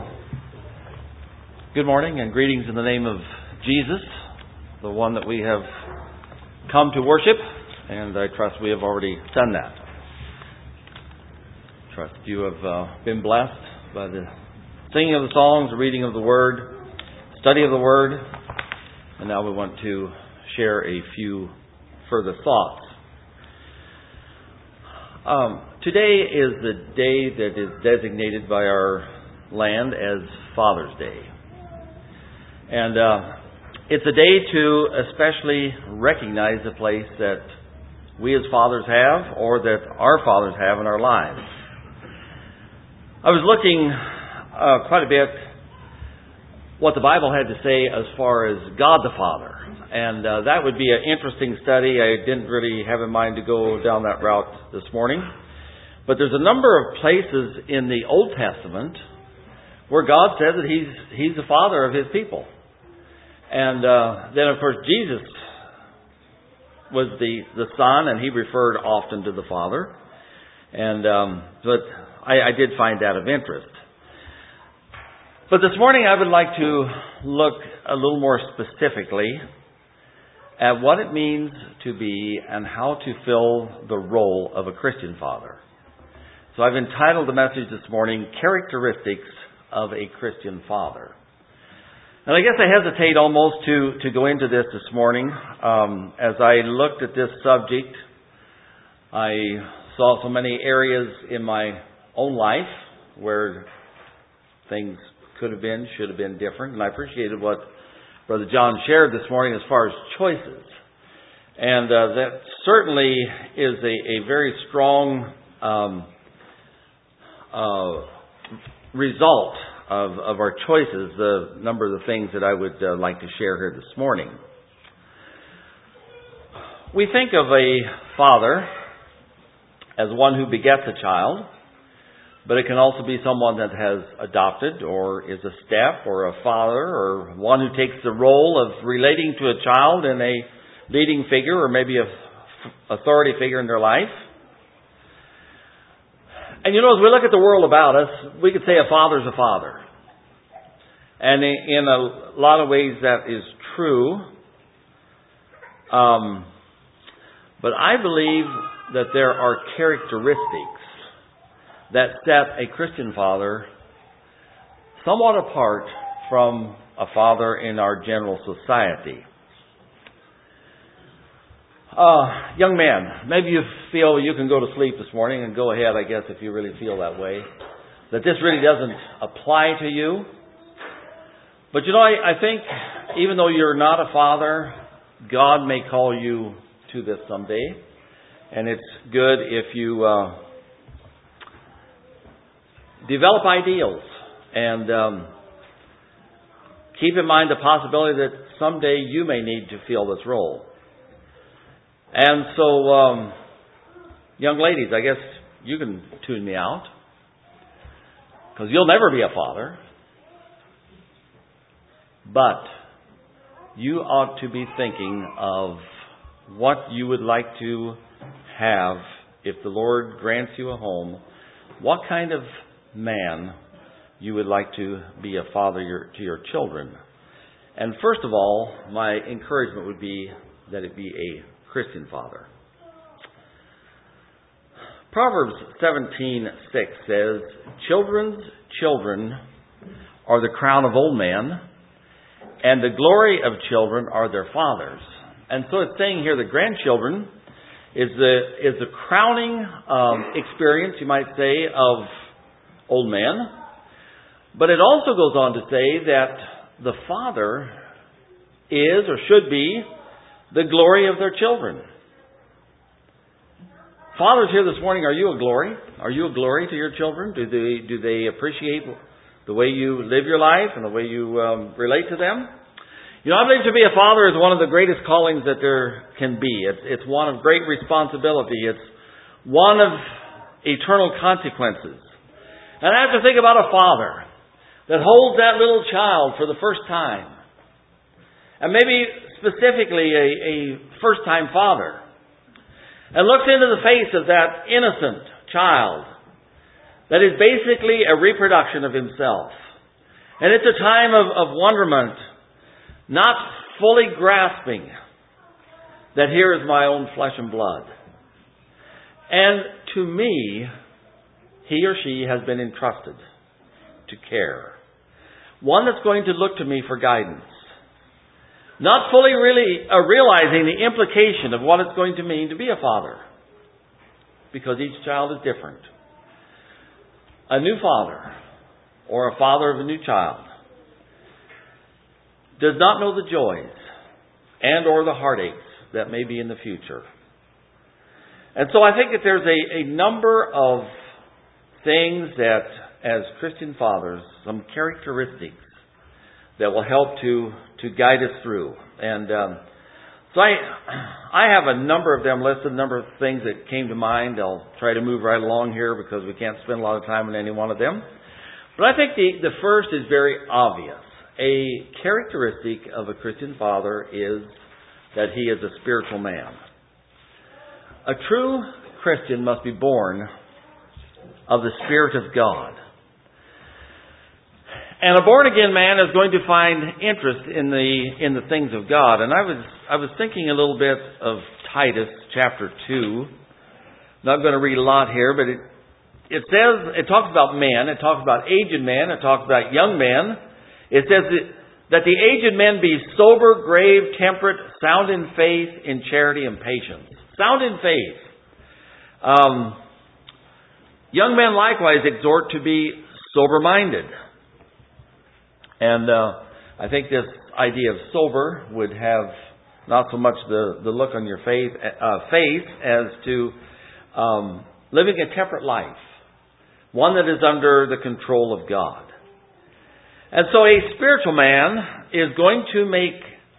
Good morning and greetings in the name of Jesus, the one that we have come to worship, and I trust we have already done that. Trust you have been blessed by the singing of the songs, the reading of the Word, study of the Word, and now we want to share a few further thoughts. Today is the day that is designated by our land as Father's Day. And it's a day to especially recognize the place that we as fathers have, or that our fathers have in our lives. I was looking quite a bit what the Bible had to say as far as God the Father. And that would be an interesting study. I didn't really have in mind to go down that route this morning. But there's a number of places in the Old Testament where God says that He's the Father of His people. And then, of course, Jesus was the Son, and He referred often to the Father. And but I did find that of interest. But this morning I would like to look a little more specifically at what it means to be and how to fill the role of a Christian father. So I've entitled the message this morning, Characteristics of a Christian Father. And I guess I hesitate almost to go into this morning. As I looked at this subject, I saw so many areas in my own life where things could have been, should have been different. And I appreciated what Brother John shared this morning as far as choices. And that certainly is a very strong result of our choices, the number of the things that I would like to share here this morning. We think of a father as one who begets a child, but it can also be someone that has adopted or is a step or a father or one who takes the role of relating to a child in a leading figure or maybe a authority figure in their life. And as we look at the world about us, we could say a father's a father. And in a lot of ways that is true. But I believe that there are characteristics that set a Christian father somewhat apart from a father in our general society. Young man, maybe you feel you can go to sleep this morning, and go ahead, I guess, if you really feel that way, that this really doesn't apply to you. But I think even though you're not a father, God may call you to this someday. And it's good if you develop ideals and keep in mind the possibility that someday you may need to fill this role. And so, young ladies, I guess you can tune me out, because you'll never be a father. But you ought to be thinking of what you would like to have if the Lord grants you a home. What kind of man you would like to be a father to your children. And first of all, my encouragement would be that it be a Christian father. Proverbs 17:6 says, "Children's children are the crown of old men, and the glory of children are their fathers." And so it's saying here that grandchildren is the crowning experience, you might say, of old men. But it also goes on to say that the father is or should be the glory of their children. Fathers here this morning, are you a glory? Are you a glory to your children? Do they appreciate the way you live your life and the way you relate to them? I believe to be a father is one of the greatest callings that there can be. It's one of great responsibility. It's one of eternal consequences. And I have to think about a father that holds that little child for the first time. And maybe specifically a first-time father. And looks into the face of that innocent child that is basically a reproduction of himself. And it's a time of wonderment, not fully grasping that here is my own flesh and blood. And to me, he or she has been entrusted to care. One that's going to look to me for guidance. Not fully really realizing the implication of what it's going to mean to be a father. Because each child is different. A new father, or a father of a new child, does not know the joys and or the heartaches that may be in the future. And so I think that there's a number of things that, as Christian fathers, some characteristics that will help to guide us through. And so I have a number of them listed, a number of things that came to mind. I'll try to move right along here because we can't spend a lot of time on any one of them. But I think the first is very obvious. A characteristic of a Christian father is that he is a spiritual man. A true Christian must be born of the Spirit of God. And a born-again man is going to find interest in the things of God. And I was thinking a little bit of Titus chapter 2. Not going to read a lot here, but it says, it talks about men, it talks about aged men, it talks about young men. It says that the aged men be sober, grave, temperate, sound in faith, in charity, and patience. Sound in faith. Young men likewise exhort to be sober-minded. And I think this idea of sober would have not so much the look on your face as to living a temperate life. One that is under the control of God. And so a spiritual man is going to make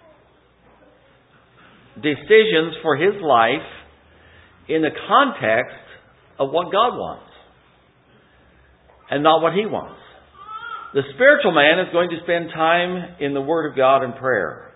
decisions for his life in the context of what God wants and not what he wants. The spiritual man is going to spend time in the Word of God and prayer.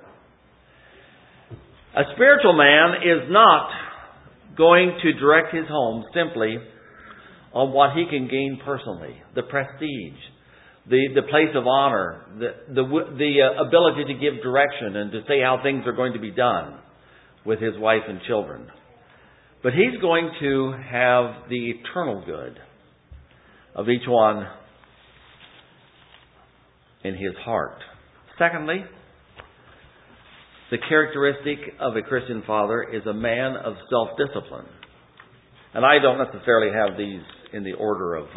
A spiritual man is not going to direct his home simply on what he can gain personally, the prestige, the place of honor, the ability to give direction and to say how things are going to be done with his wife and children. But he's going to have the eternal good of each one in his heart. Secondly, the characteristic of a Christian father is a man of self-discipline. And I don't necessarily have these in the order of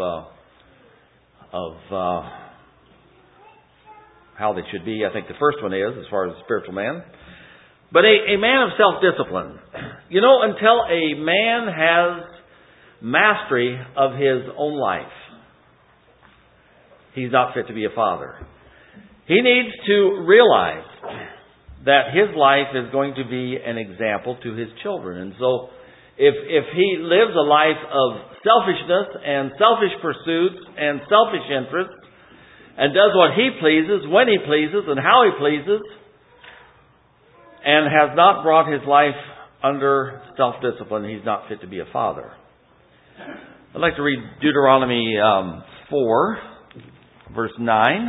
how they should be. I think the first one is, as far as a spiritual man. But a man of self-discipline. You know, until a man has mastery of his own life, he's not fit to be a father. He needs to realize that his life is going to be an example to his children. And so if he lives a life of selfishness and selfish pursuits and selfish interests and does what he pleases, when he pleases, and how he pleases, and has not brought his life under self-discipline, he's not fit to be a father. I'd like to read Deuteronomy 4, verse 9.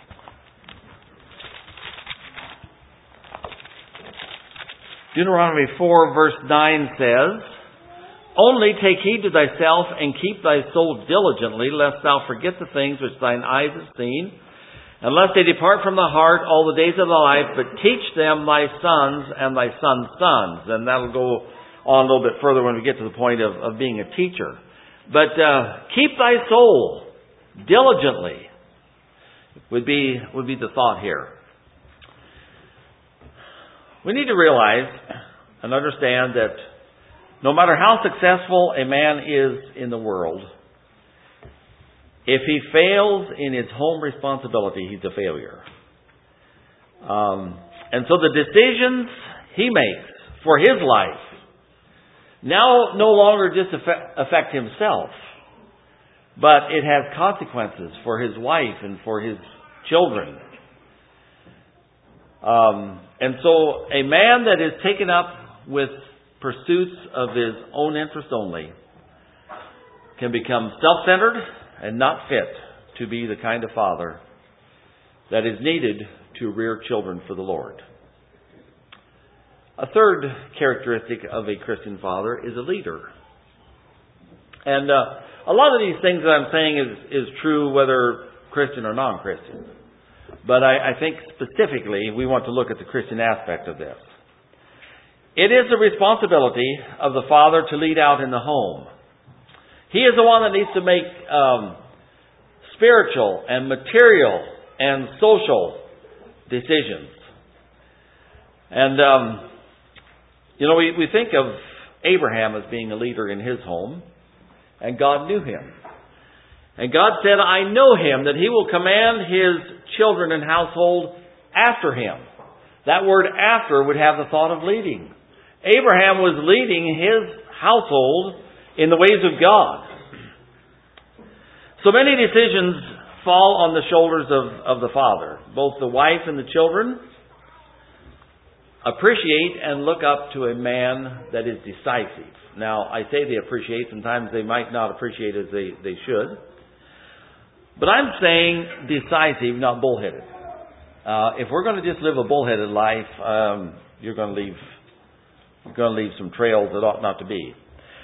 Deuteronomy 4, verse 9 says, "Only take heed to thyself and keep thy soul diligently, lest thou forget the things which thine eyes have seen, and lest they depart from the heart all the days of thy life, but teach them thy sons and thy sons' sons." And that'll go on a little bit further when we get to the point of being a teacher. But keep thy soul diligently would be the thought here. We need to realize and understand that no matter how successful a man is in the world, if he fails in his home responsibility, he's a failure. And so the decisions he makes for his life now no longer just affect himself, but it has consequences for his wife and for his children. And so a man that is taken up with pursuits of his own interest only can become self-centered and not fit to be the kind of father that is needed to rear children for the Lord. A third characteristic of a Christian father is a leader. And a lot of these things that I'm saying is true whether Christian or non-Christian. But I think specifically we want to look at the Christian aspect of this. It is the responsibility of the father to lead out in the home. He is the one that needs to make spiritual and material and social decisions. And, we think of Abraham as being a leader in his home, and God knew him. And God said, I know him, that he will command his children and household after him. That word after would have the thought of leading. Abraham was leading his household in the ways of God. So many decisions fall on the shoulders of the father. Both the wife and the children appreciate and look up to a man that is decisive. Now, I say they appreciate. Sometimes they might not appreciate as they should. But I'm saying decisive, not bullheaded. If we're going to just live a bullheaded life, you're going to leave some trails that ought not to be.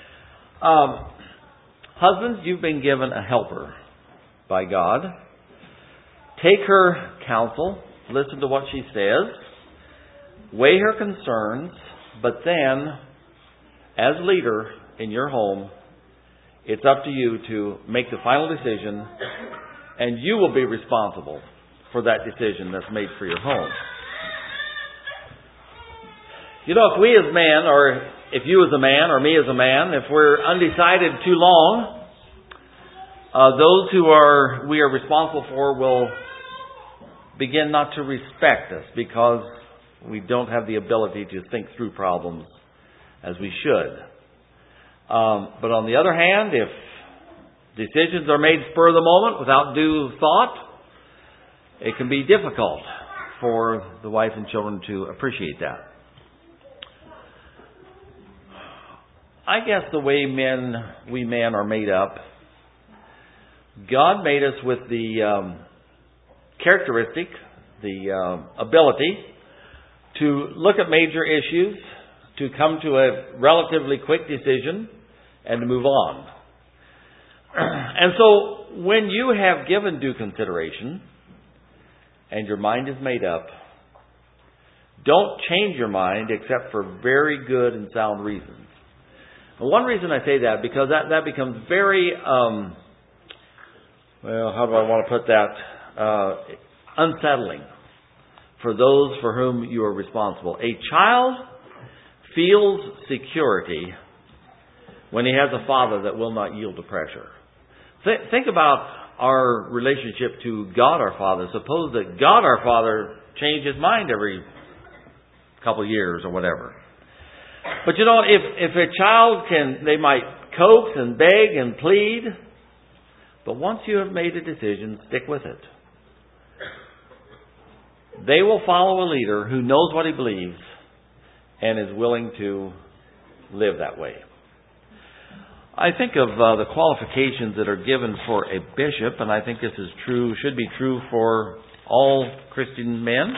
Husbands, you've been given a helper by God. Take her counsel, listen to what she says, weigh her concerns, but then, as leader in your home, it's up to you to make the final decision, and you will be responsible for that decision that's made for your home. If we as men, or if you as a man, or me as a man, if we're undecided too long, those we are responsible for will begin not to respect us because we don't have the ability to think through problems as we should. But on the other hand, if decisions are made spur of the moment without due thought, it can be difficult for the wife and children to appreciate that. I guess the way we men are made up, God made us with the characteristic, the ability to look at major issues, to come to a relatively quick decision, and to move on. And so, when you have given due consideration, and your mind is made up, don't change your mind except for very good and sound reasons. And one reason I say that, because that becomes very, how do I want to put that? Unsettling for those for whom you are responsible. A child feels security when he has a father that will not yield to pressure. Think about our relationship to God our Father. Suppose that God our Father changed his mind every couple of years or whatever. But if a child they might coax and beg and plead, but once you have made a decision, stick with it. They will follow a leader who knows what he believes and is willing to live that way. I think of the qualifications that are given for a bishop, and I think this is true, should be true for all Christian men.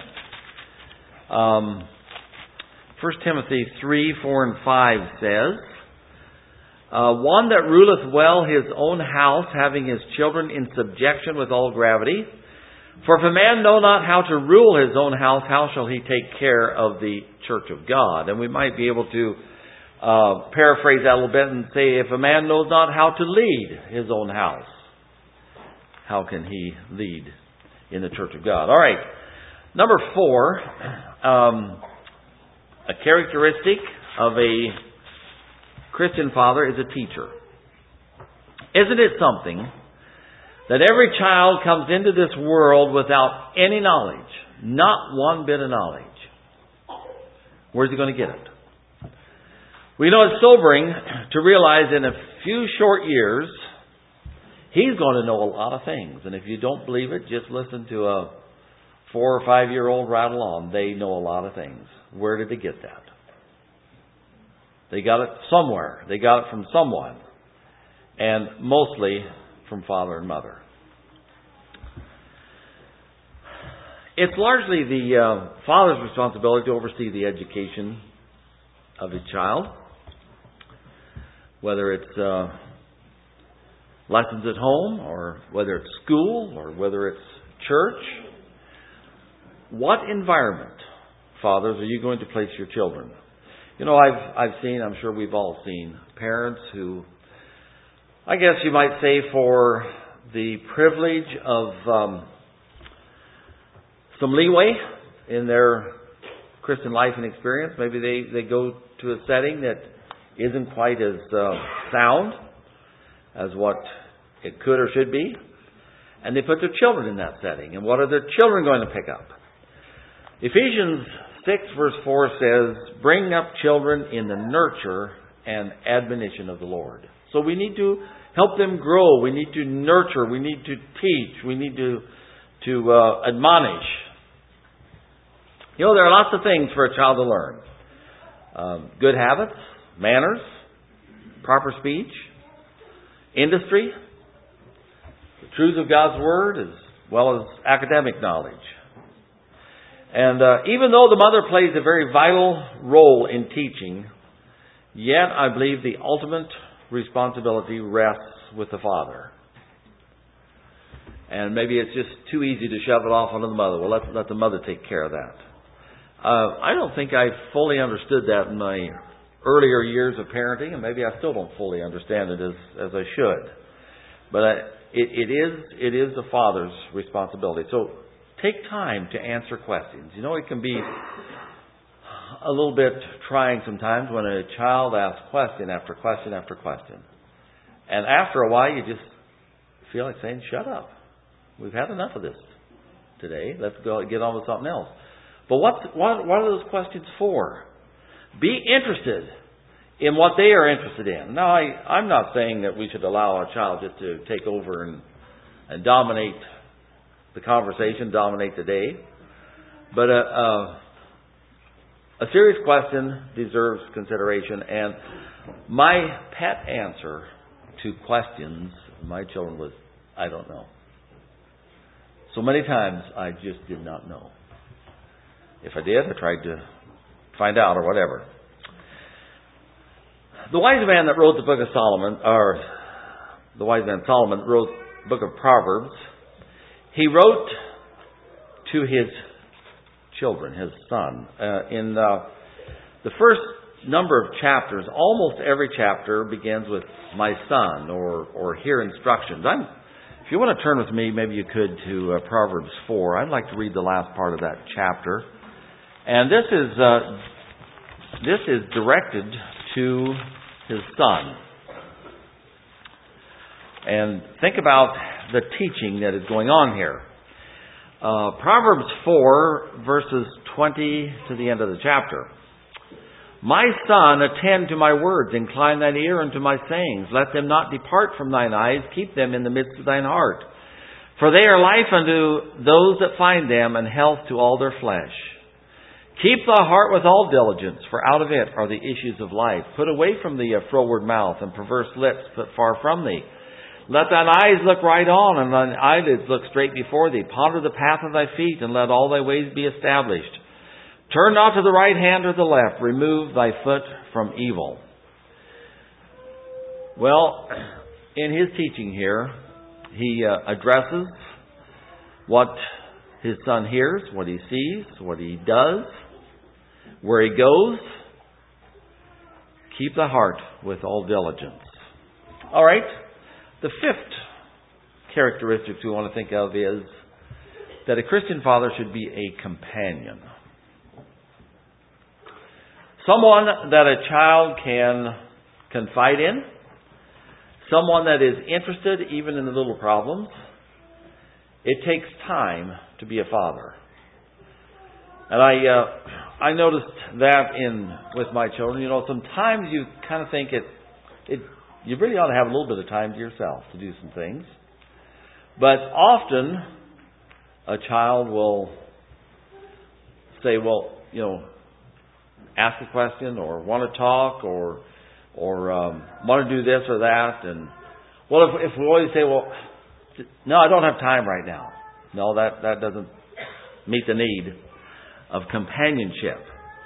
1 Timothy 3, 4, and 5 says, one that ruleth well his own house, having his children in subjection with all gravity. For if a man know not how to rule his own house, how shall he take care of the church of God? And we might be able to paraphrase that a little bit and say, if a man knows not how to lead his own house, how can he lead in the church of God? All right. Number 4, a characteristic of a Christian father is a teacher. Isn't it something that every child comes into this world without any knowledge, not one bit of knowledge? Where's he going to get it? We know it's sobering to realize in a few short years, he's going to know a lot of things. And if you don't believe it, just listen to a 4 or 5 year old rattle on. They know a lot of things. Where did they get that? They got it somewhere. They got it from someone. And mostly from father and mother. It's largely the father's responsibility to oversee the education of his child, whether it's lessons at home, or whether it's school, or whether it's church. What environment, fathers, are you going to place your children? You know, I've seen, I'm sure we've all seen, parents who, I guess you might say, for the privilege of some leeway in their Christian life and experience, maybe they go to a setting that isn't quite as sound as what it could or should be, and they put their children in that setting. And what are their children going to pick up? Ephesians 6 verse 4 says, bring up children in the nurture and admonition of the Lord. So we need to help them grow. We need to nurture. We need to teach. We need to admonish. You know, there are lots of things for a child to learn. Good habits, manners, proper speech, industry, the truths of God's Word, as well as academic knowledge. And even though the mother plays a very vital role in teaching, yet I believe the ultimate responsibility rests with the father. And maybe it's just too easy to shove it off onto the mother. Well, let the mother take care of that. I don't think I fully understood that in my earlier years of parenting, and maybe I still don't fully understand it as I should. But it is the father's responsibility. So take time to answer questions. You know, it can be a little bit trying sometimes when a child asks question after question after question. And after a while, you just feel like saying, shut up. We've had enough of this today. Let's go get on with something else. But what are those questions for? Be interested in what they are interested in. Now, I'm not saying that we should allow our child just to take over and dominate the conversation, dominate the day. But a serious question deserves consideration. And my pet answer to questions of my children was, I don't know. So many times I just did not know. If I did, I tried to find out or whatever. The wise man that wrote the book of Solomon, or the wise man Solomon wrote the book of Proverbs, he wrote to his children, his son. In the first number of chapters, almost every chapter begins with my son or hear instructions. If you want to turn with me, maybe you could to Proverbs 4. I'd like to read the last part of that chapter. And this is directed to his son. And think about the teaching that is going on here. Proverbs 4, verses 20 to the end of the chapter. My son, attend to my words, incline thine ear unto my sayings. Let them not depart from thine eyes, keep them in the midst of thine heart. For they are life unto those that find them, and health to all their flesh. Keep thy heart with all diligence, for out of it are the issues of life. Put away from thee a froward mouth, and perverse lips put far from thee. Let thine eyes look right on, and thine eyelids look straight before thee. Ponder the path of thy feet, and let all thy ways be established. Turn not to the right hand or the left. Remove thy foot from evil. Well, in his teaching here, he addresses what his son hears, what he sees, what he does, where he goes. Keep the heart with all diligence. All right. The fifth characteristic we want to think of is that a Christian father should be a companion. Someone that a child can confide in. Someone that is interested even in the little problems. It takes time to be a father. And I noticed that with my children. You know, sometimes you kind of think you really ought to have a little bit of time to yourself to do some things. But often a child will say, well, you know, ask a question or want to talk or want to do this or that. And well, if we always say, well, no, I don't have time right now. No, that doesn't meet the need of companionship.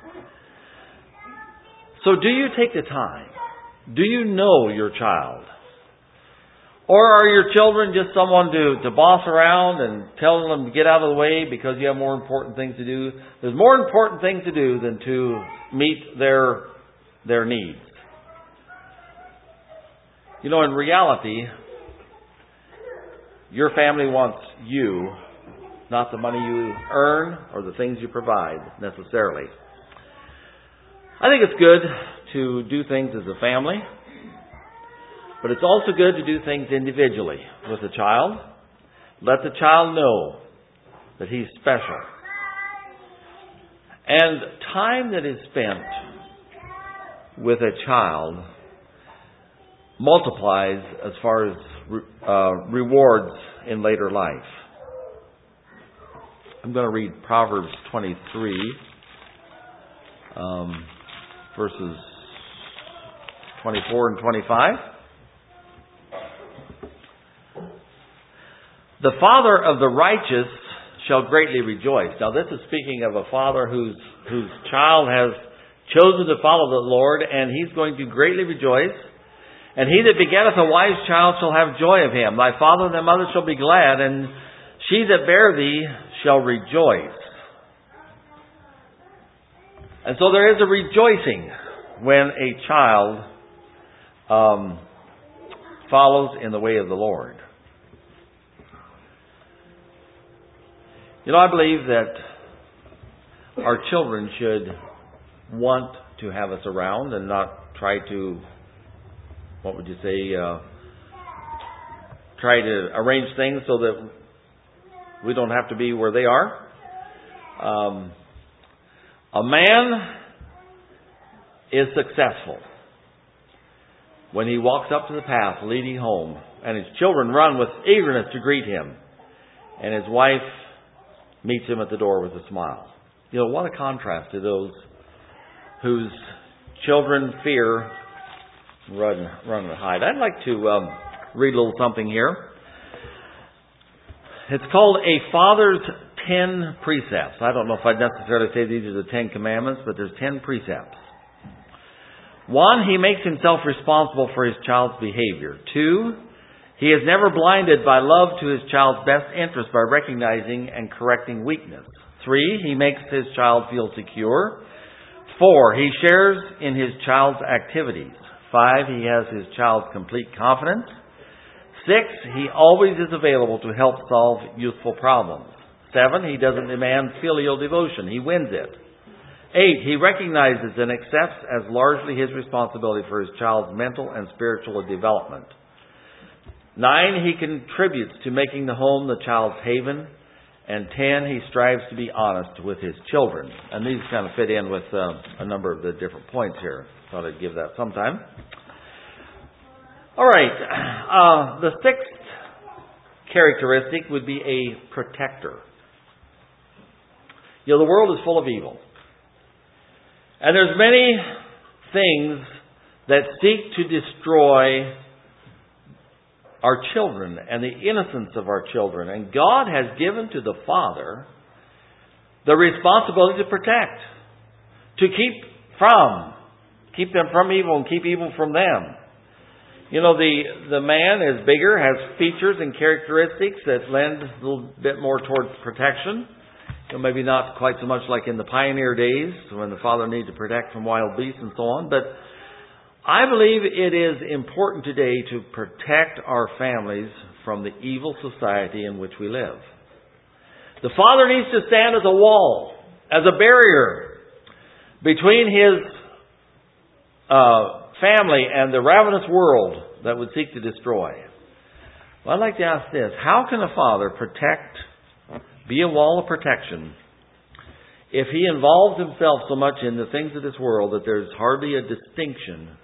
So do you take the time? Do you know your child? Or are your children just someone to boss around and tell them to get out of the way because you have more important things to do? There's more important things to do than to meet their needs. You know, in reality, your family wants you, not the money you earn or the things you provide necessarily. I think it's good to do things as a family, but it's also good to do things individually with a child. Let the child know that he's special. And time that is spent with a child multiplies as far as rewards in later life. I'm going to read Proverbs 23, verses 24 and 25. The father of the righteous shall greatly rejoice. Now this is speaking of a father whose child has chosen to follow the Lord, and he's going to greatly rejoice. And he that begetteth a wise child shall have joy of him. Thy father and thy mother shall be glad, and she that bare thee shall rejoice. And so there is a rejoicing when a child follows in the way of the Lord. You know, I believe that our children should want to have us around and not try to, what would you say, try to arrange things so that we don't have to be where they are. A man is successful when he walks up to the path leading home, and his children run with eagerness to greet him, and his wife meets him at the door with a smile. You know, what a contrast to those whose children fear, run and hide. I'd like to read a little something here. It's called A Father's 10 Precepts. I don't know if I'd necessarily say these are the 10 Commandments, but there's 10 precepts. 1, he makes himself responsible for his child's behavior. 2, he is never blinded by love to his child's best interest by recognizing and correcting weakness. 3, he makes his child feel secure. 4, he shares in his child's activities. 5, he has his child's complete confidence. 6, he always is available to help solve youthful problems. 7, he doesn't demand filial devotion. He wins it. 8, he recognizes and accepts as largely his responsibility for his child's mental and spiritual development. 9, he contributes to making the home the child's haven. And 10, he strives to be honest with his children. And these kind of fit in with a number of the different points here. Thought I'd give that some time. All right. The 6th characteristic would be a protector. You know, the world is full of evil. And there's many things that seek to destroy our children and the innocence of our children. And God has given to the Father the responsibility to protect, to keep them from evil and keep evil from them. You know, the man is bigger, has features and characteristics that lend a little bit more towards protection. You know, maybe not quite so much like in the pioneer days when the father needed to protect from wild beasts and so on, but I believe it is important today to protect our families from the evil society in which we live. The father needs to stand as a wall, as a barrier between his family and the ravenous world that would seek to destroy. Well, I'd like to ask this. How can a father be a wall of protection if he involves himself so much in the things of this world that there's hardly a distinction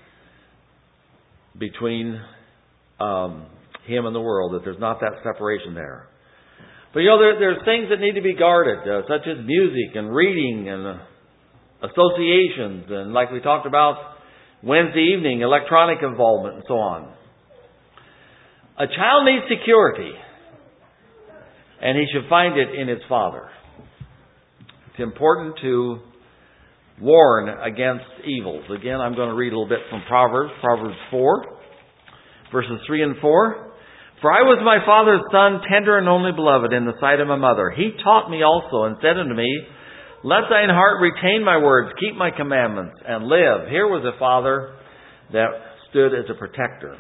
between him and the world, that there's not that separation there? But you know, there's things that need to be guarded, such as music and reading and associations, and like we talked about Wednesday evening, electronic involvement and so on. A child needs security. and he should find it in his father. It's important to warn against evils. Again, I'm going to read a little bit from Proverbs 4, verses 3 and 4. For I was my father's son, tender and only beloved in the sight of my mother. He taught me also and said unto me, let thine heart retain my words, keep my commandments, and live. Here was a father that stood as a protector.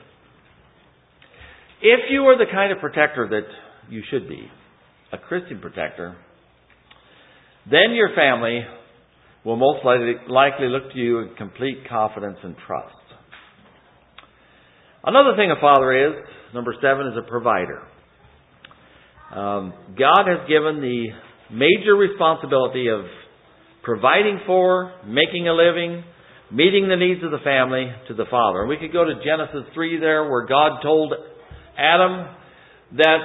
If you are the kind of protector that you should be, a Christian protector, then your family will most likely look to you in complete confidence and trust. Another thing a father is, number 7, is a provider. God has given the major responsibility of providing for, making a living, meeting the needs of the family to the father. And we could go to Genesis 3 there, where God told Adam that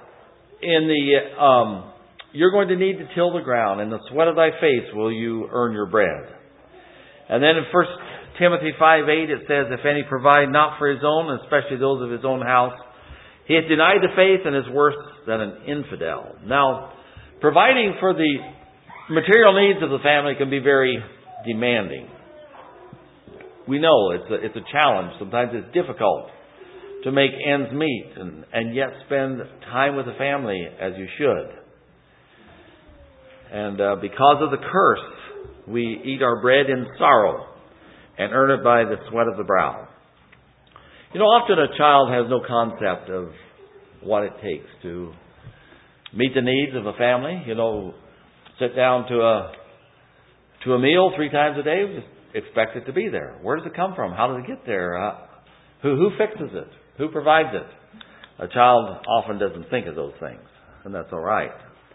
you're going to need to till the ground. In the sweat of thy face will you earn your bread. And then in 1 Timothy 5:8 it says, if any provide not for his own, especially those of his own house, he has denied the faith and is worse than an infidel. Now, providing for the material needs of the family can be very demanding. We know it's a challenge. Sometimes it's difficult to make ends meet and yet spend time with the family as you should. And because of the curse, we eat our bread in sorrow and earn it by the sweat of the brow. You know, often a child has no concept of what it takes to meet the needs of a family. You know, sit down to a meal 3 times a day, just expect it to be there. Where does it come from? How does it get there? Who fixes it? Who provides it? A child often doesn't think of those things, and that's all right.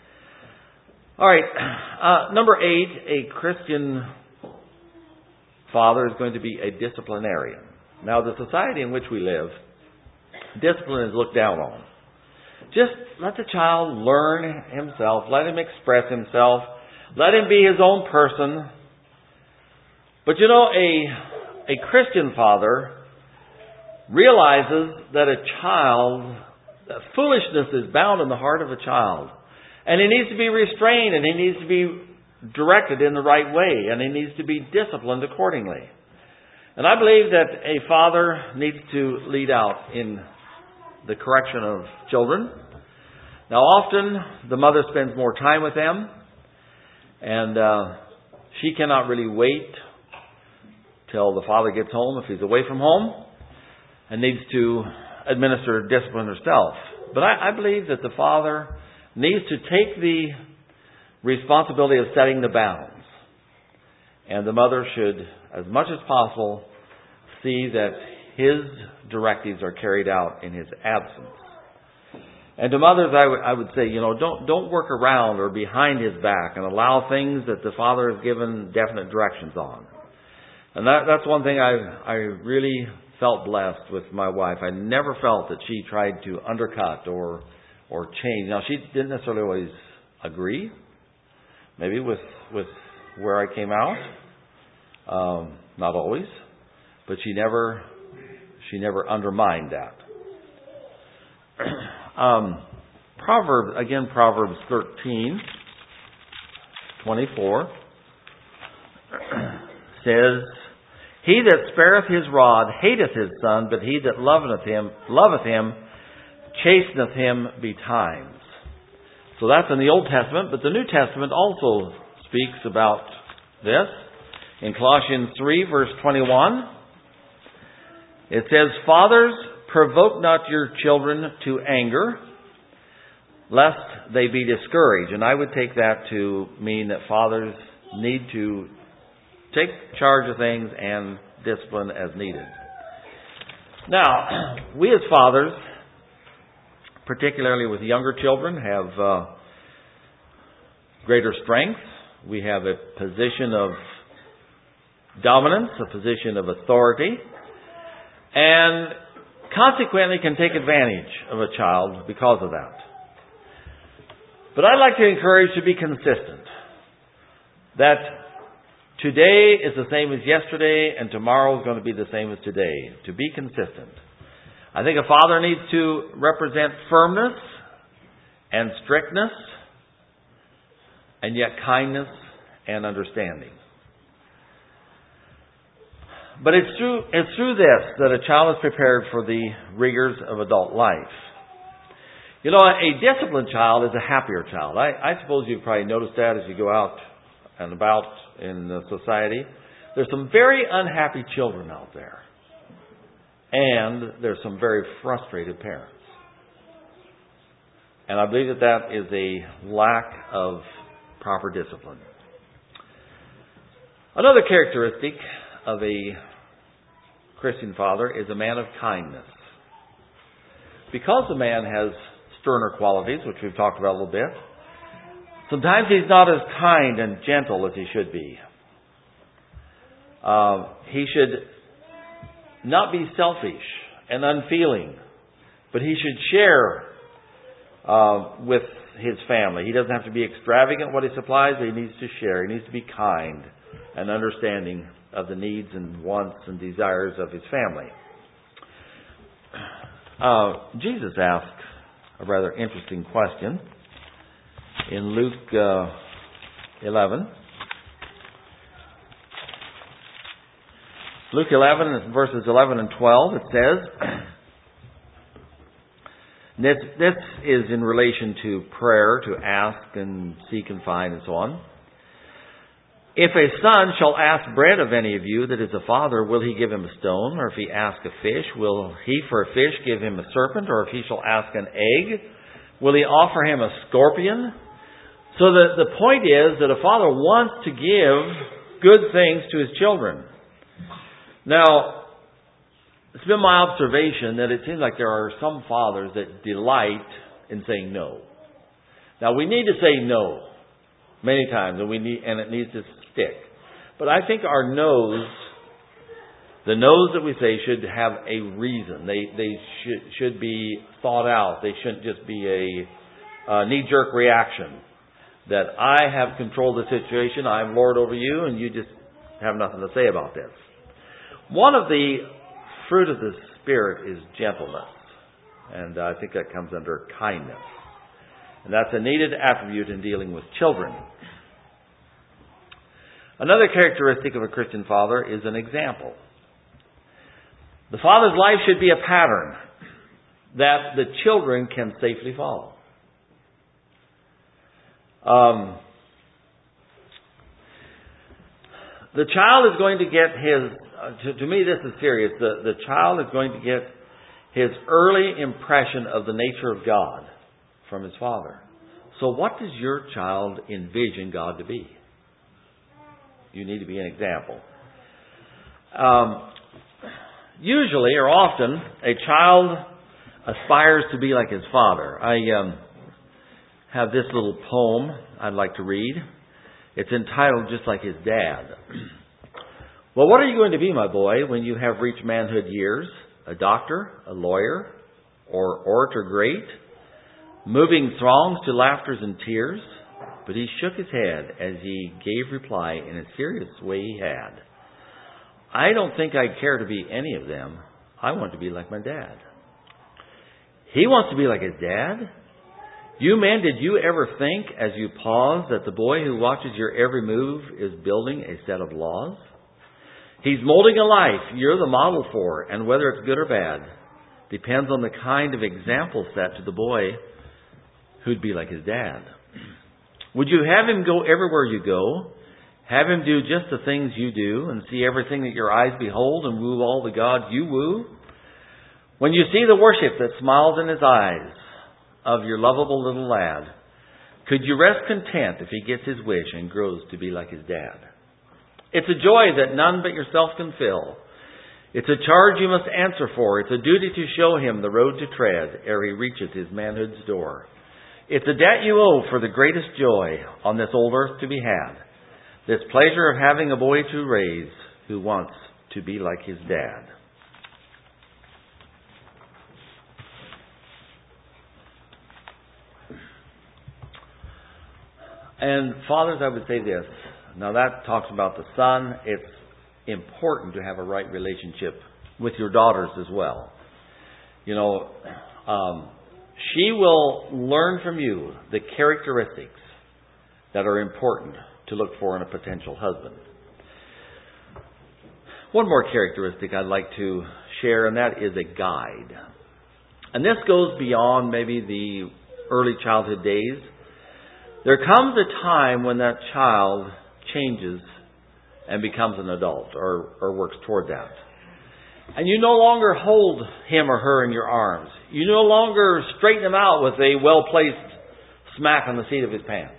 All right, number 8, a Christian father is going to be a disciplinarian. Now, the society in which we live, discipline is looked down on. Just let the child learn himself. Let him express himself. Let him be his own person. But you know, a Christian father realizes that that foolishness is bound in the heart of a child. And he needs to be restrained, and he needs to be directed in the right way, and he needs to be disciplined accordingly. And I believe that a father needs to lead out in the correction of children. Now, often the mother spends more time with them, and she cannot really wait till the father gets home if he's away from home, and needs to administer discipline herself. But I believe that the father needs to take the responsibility of setting the bounds. And the mother should, as much as possible, see that his directives are carried out in his absence. And to mothers, I would say, you know, don't work around or behind his back and allow things that the father has given definite directions on. And that's one thing I really felt blessed with my wife. I never felt that she tried to undercut or change. Now, she didn't necessarily always agree, maybe with where I came out. Not always, but she never undermined that. Proverbs 13:24 says, he that spareth his rod hateth his son, but he that loveth him chasteneth him betimes. So that's in the Old Testament, but the New Testament also speaks about this. In Colossians 3, verse 21, it says, fathers, provoke not your children to anger, lest they be discouraged. And I would take that to mean that fathers need to take charge of things and discipline as needed. Now, we as fathers, particularly with younger children, have greater strength. We have a position of dominance, a position of authority, and consequently can take advantage of a child because of that. But I'd like to encourage to be consistent. That today is the same as yesterday, and tomorrow is going to be the same as today. To be consistent. I think a father needs to represent firmness and strictness, and yet kindness and understanding. But it's through this that a child is prepared for the rigors of adult life. You know, a disciplined child is a happier child. I suppose you've probably noticed that as you go out and about in society. There's some very unhappy children out there. And there's some very frustrated parents. And I believe that is a lack of proper discipline. Another characteristic of a Christian father is a man of kindness. Because the man has sterner qualities, which we've talked about a little bit, sometimes he's not as kind and gentle as he should be. He should not be selfish and unfeeling, but he should share with his family. He doesn't have to be extravagant what he supplies, but he needs to share. He needs to be kind and understanding of the needs and wants and desires of his family. Jesus asked a rather interesting question in Luke 11. Luke 11, verses 11 and 12, it says, this is in relation to prayer, to ask and seek and find and so on. If a son shall ask bread of any of you that is a father, will he give him a stone? Or if he ask a fish, will he for a fish give him a serpent? Or if he shall ask an egg, will he offer him a scorpion? So the point is that a father wants to give good things to his children. Now, it's been my observation that it seems like there are some fathers that delight in saying no. Now, we need to say no many times, and it needs to stick. But I think our no's, the no's that we say, should have a reason. They should be thought out. They shouldn't just be a knee-jerk reaction that I have controlled the situation, I'm Lord over you, and you just have nothing to say about this. One of the fruit of the Spirit is gentleness. And I think that comes under kindness. And that's a needed attribute in dealing with children. Another characteristic of a Christian father is an example. The father's life should be a pattern that the children can safely follow. The child is going to get his, to me this is serious, the child is going to get his early impression of the nature of God from his father. So what does your child envision God to be? You need to be an example. Usually or often, a child aspires to be like his father. I have this little poem I'd like to read. It's entitled Just Like His Dad. Well, what are you going to be, my boy, when you have reached manhood years? A doctor, a lawyer, or orator great? Moving throngs to laughters and tears? But he shook his head as he gave reply in a serious way he had. I don't think I'd care to be any of them. I want to be like my dad. He wants to be like his dad? You men, did you ever think as you pause that the boy who watches your every move is building a set of laws? He's molding a life you're the model for, and whether it's good or bad depends on the kind of example set to the boy who'd be like his dad. Would you have him go everywhere you go? Have him do just the things you do and see everything that your eyes behold and woo all the gods you woo? When you see the worship that smiles in his eyes of your lovable little lad, could you rest content if he gets his wish and grows to be like his dad? It's a joy that none but yourself can fill. It's a charge you must answer for. It's a duty to show him the road to tread ere he reaches his manhood's door. It's a debt you owe for the greatest joy on this old earth to be had. This pleasure of having a boy to raise who wants to be like his dad. And fathers, I would say this. Now that talks about the son. It's important to have a right relationship with your daughters as well. You know, She will learn from you the characteristics that are important to look for in a potential husband. One more characteristic I'd like to share, and that is a guide. And this goes beyond maybe the early childhood days. There comes a time when that child changes and becomes an adult or works toward that. And you no longer hold him or her in your arms. You no longer straighten him out with a well-placed smack on the seat of his pants.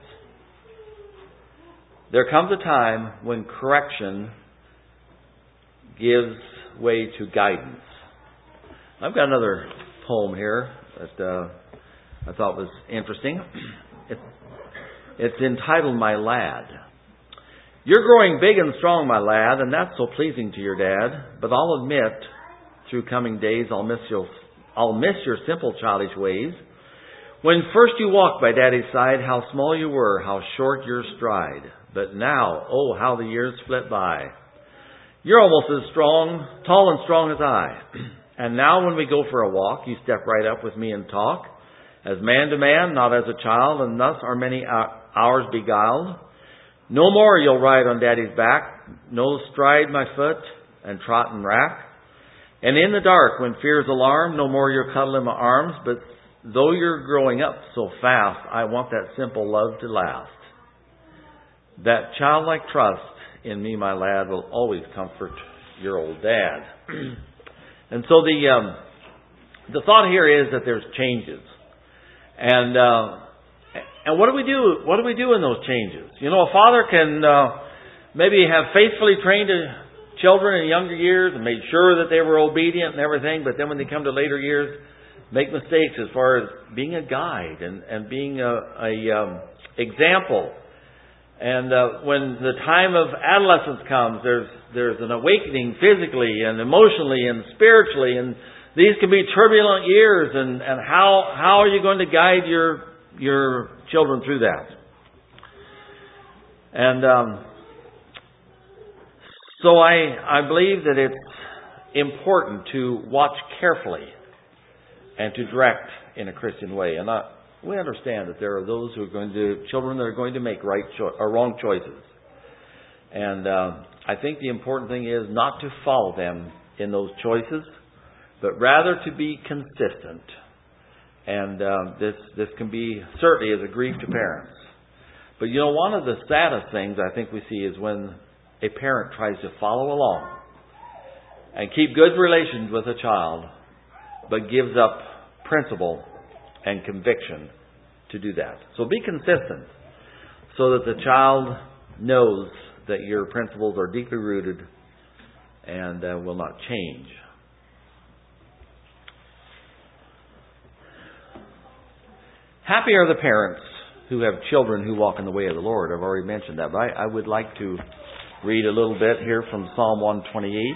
There comes a time when correction gives way to guidance. I've got another poem here that I thought was interesting. It's entitled My Lad. You're growing big and strong, my lad, and that's so pleasing to your dad. But I'll admit, through coming days, I'll miss your simple childish ways. When first you walked by Daddy's side, how small you were, how short your stride. But now, oh, how the years flit by. You're almost as strong, tall and strong as I. And now when we go for a walk, you step right up with me and talk, as man to man, not as a child, and thus are many hours beguiled. No more you'll ride on Daddy's back, no stride my foot, and trot and rack. And in the dark, when fears alarm, no more you'll cuddle in my arms, but though you're growing up so fast, I want that simple love to last. That childlike trust in me, my lad, will always comfort your old dad. And so the thought here is that there's changes. And what do we do? What do we do in those changes? You know, a father can maybe have faithfully trained children in younger years and made sure that they were obedient and everything, but then when they come to later years, make mistakes as far as being a guide and being a example. And when the time of adolescence comes, there's an awakening physically and emotionally and spiritually, and these can be turbulent years. And how are you going to guide your children through that? And so I believe that it's important to watch carefully and to direct in a Christian way. And we understand that there are those who are going to, children that are going to make wrong choices. And I think the important thing is not to follow them in those choices, but rather to be consistent. And this can be certainly as a grief to parents. But you know, one of the saddest things I think we see is when a parent tries to follow along and keep good relations with a child, but gives up principle and conviction to do that. So be consistent so that the child knows that your principles are deeply rooted and will not change. Happy are the parents who have children who walk in the way of the Lord. I've already mentioned that, but I would like to read a little bit here from Psalm 128,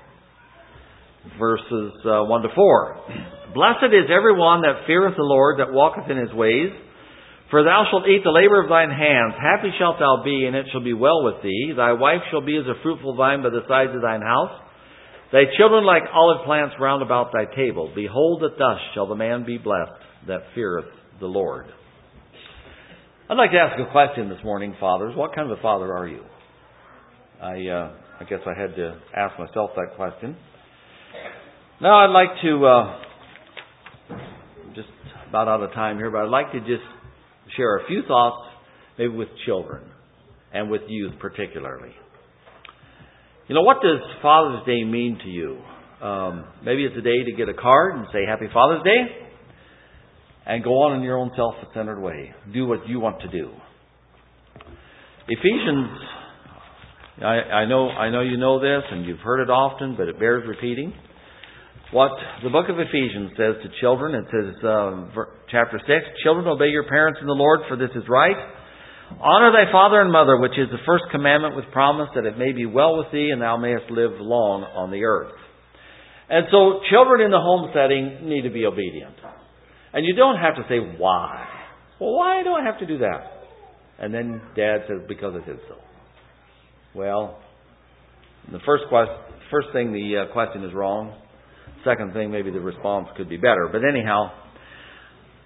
verses 1 to 4. Blessed is everyone that feareth the Lord, that walketh in his ways. For thou shalt eat the labor of thine hands. Happy shalt thou be, and it shall be well with thee. Thy wife shall be as a fruitful vine by the sides of thine house. Thy children like olive plants round about thy table. Behold, that thus shall the man be blessed that feareth the Lord. I'd like to ask a question this morning, fathers. What kind of a father are you? I guess I had to ask myself that question. Now I'd like to, just about out of time here, but I'd like to just share a few thoughts maybe with children and with youth particularly. You know, what does Father's Day mean to you? Maybe it's a day to get a card and say Happy Father's Day and go on in your own self-centered way. Do what you want to do. Ephesians, I know you know this and you've heard it often, but it bears repeating. What the book of Ephesians says to children, it says, chapter 6, Children, obey your parents in the Lord, for this is right. Honor thy father and mother, which is the first commandment with promise, that it may be well with thee and thou mayest live long on the earth. And so children in the home setting need to be obedient. And you don't have to say, why? Well, why do I have to do that? And then Dad says, because it is so. Well, the first thing, the question is wrong. Second thing, maybe the response could be better. But anyhow,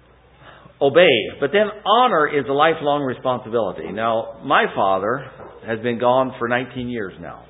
obey. But then honor is a lifelong responsibility. Now, my father has been gone for 19 years now.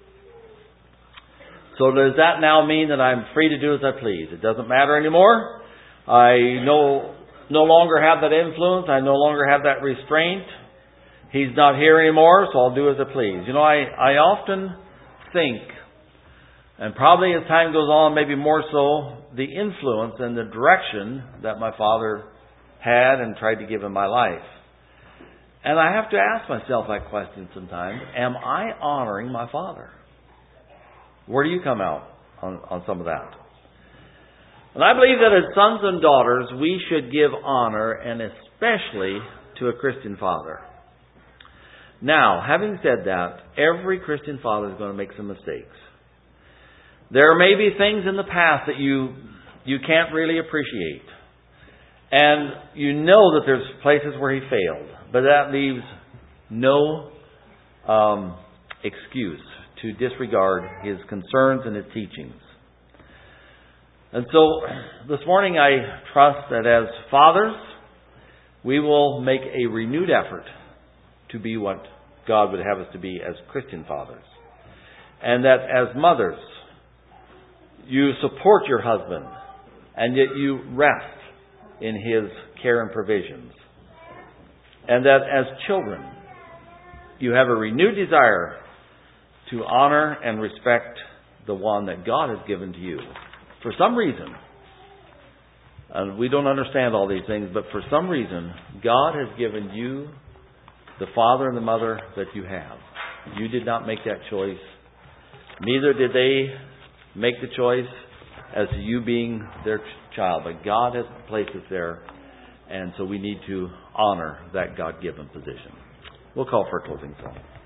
So does that now mean that I'm free to do as I please? It doesn't matter anymore. I no longer have that influence. I no longer have that restraint. He's not here anymore, so I'll do as I please. You know, I often think, and probably as time goes on, maybe more so, the influence and the direction that my father had and tried to give in my life. And I have to ask myself that question sometimes. Am I honoring my father? Where do you come out on some of that? And I believe that as sons and daughters, we should give honor, and especially to a Christian father. Now, having said that, every Christian father is going to make some mistakes. There may be things in the past that you can't really appreciate. And you know that there's places where he failed. But that leaves no excuse to disregard his concerns and his teachings. And so, this morning I trust that as fathers, we will make a renewed effort to be what God would have us to be as Christian fathers. And that as mothers, you support your husband, and yet you rest in his care and provisions. And that as children, you have a renewed desire to honor and respect the one that God has given to you. For some reason, and we don't understand all these things, but for some reason, God has given you the father and the mother that you have. You did not make that choice. Neither did they make the choice as to you being their child. But God has placed us there, and so we need to honor that God-given position. We'll call for a closing song.